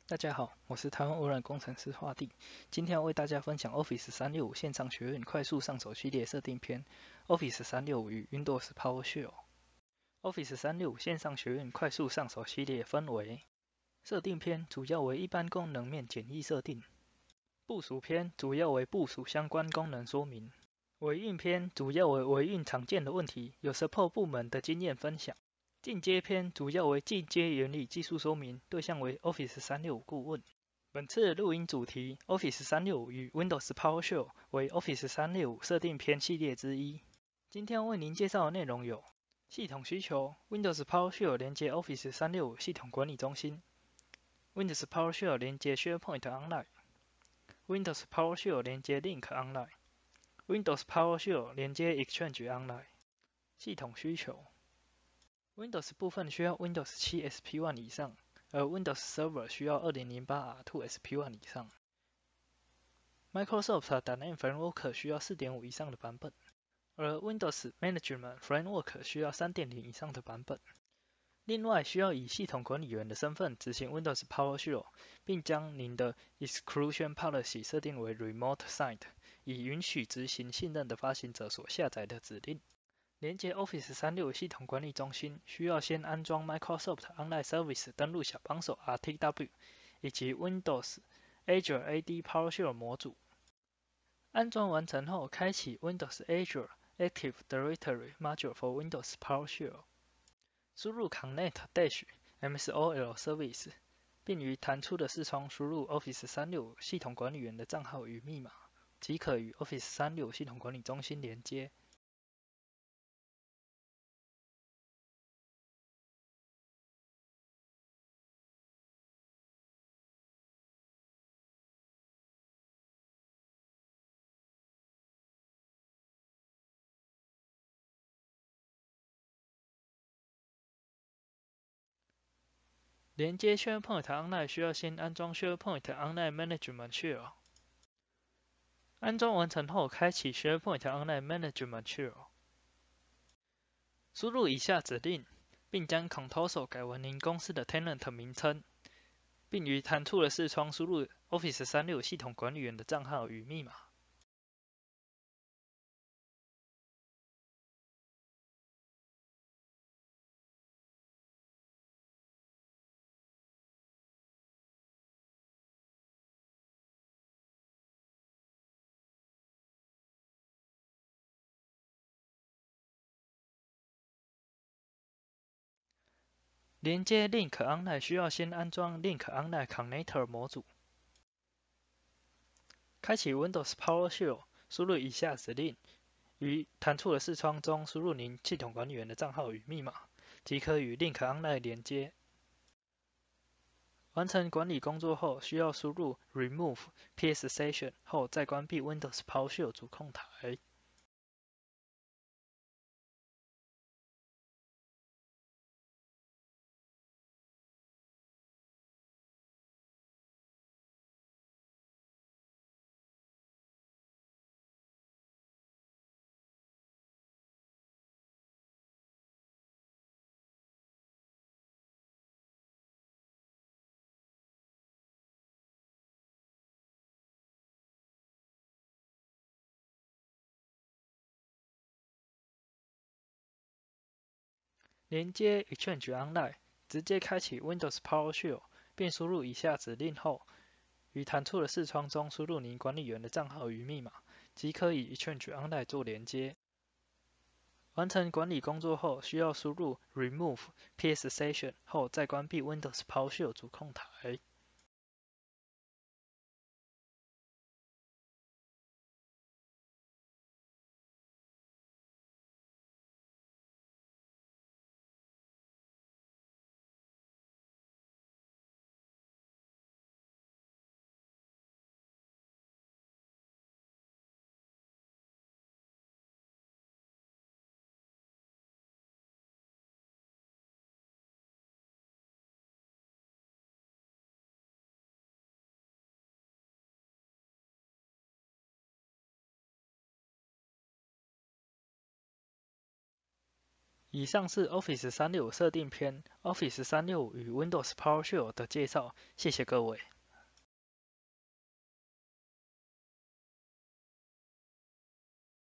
大家好，我是台湾微软工程师华帝，今天要为大家分享 Office 365线上学院快速上手系列设定篇 Office 365与 Windows PowerShell。Office 365线上学院快速上手系列分为设定篇，主要为一般功能面简易设定；部署篇主要为部署相关功能说明；维运篇主要为维运常见的问题，有 Support 部门的经验分享。进阶篇主要为进阶原理技术说明，对象为 Office 365顾问。本次的录音主题 Office 365与 Windows PowerShell 为 Office 365设定篇系列之一。今天为您介绍的内容有：系统需求 Windows PowerShell 连接 Office 365系统管理中心 ，Windows PowerShell 连接 SharePoint Online，Windows PowerShell 连接 Link Online，Windows PowerShell 连接 Exchange Online。系统需求 Windows 部分需要 Windows 7 SP1 以上，而 Windows Server 需要 2008R2 SP1 以上。Microsoft .NET Framework 需要 4.5 以上的版本，而 Windows Management Framework 需要 3.0 以上的版本。另外，需要以系统管理员的身份执行 Windows PowerShell， 并将您的 Exclusion Policy 设定为 Remote Site， 以允许执行信任的发行者所下载的指令。连接 Office 365系统管理中心，需要先安装 Microsoft Online Service 登录小帮手 RTW 以及 Windows Azure AD PowerShell 模组。安装完成后，开启 Windows Azure Active Directory Module for Windows PowerShell， 输入 Connect-MSOL Service， 并于弹出的视窗输入 Office 365系统管理员的账号与密码，即可与 Office 365系统管理中心连接。连接 SharePoint Online 需要先安装 SharePoint Online Management Shell。安装完成后，开启 SharePoint Online Management Shell。输入以下指令，并将 Contoso 改为您公司的 Tenant 名称，并于弹出的视窗输入 Office 365系统管理员的账号与密码。连接 Link Online 需要先安装 Link Online Connector 模组。开启 Windows PowerShell， 输入以下指令，于弹出的视窗中输入您系统管理员的账号与密码，即可与 Link Online 连接。完成管理工作后，需要输入 Remove PS Session 后再关闭 Windows PowerShell 主控台。连接 Exchange Online， 直接开启 Windows PowerShell， 并输入以下指令后，于弹出的视窗中输入您管理员的账号与密码，即可与 Exchange Online 做连接。完成管理工作后，需要输入 Remove PS Session 后再关闭 Windows PowerShell 主控台。 以上是 Office 365设定篇 Office 365与 Windows PowerShell 的介绍，谢谢各位。